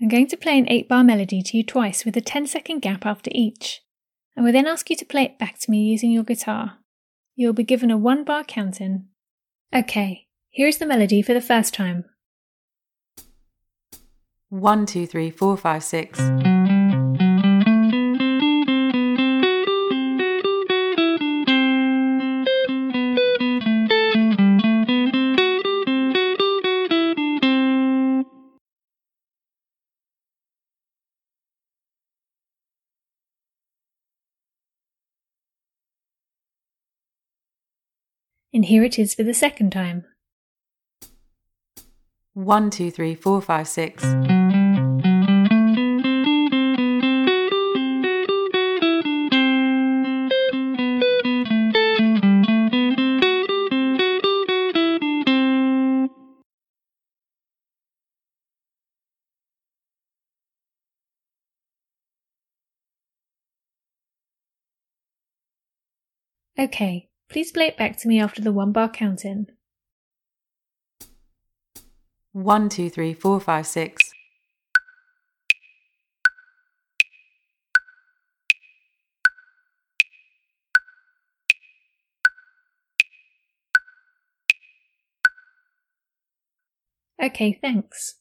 I'm going to play an 8-bar melody to you twice with a 10-second gap after each. I will then ask you to play it back to me using your guitar. You will be given a 1-bar count-in. Okay, here is the melody for the first time. 1, 2, 3, 4, 5, 6. And here it is for the second time. 1, 2, 3, 4, 5, 6. Okay, please play it back to me after the 1-bar count-in. 1, 2, 3, 4, 5, 6. Okay, thanks.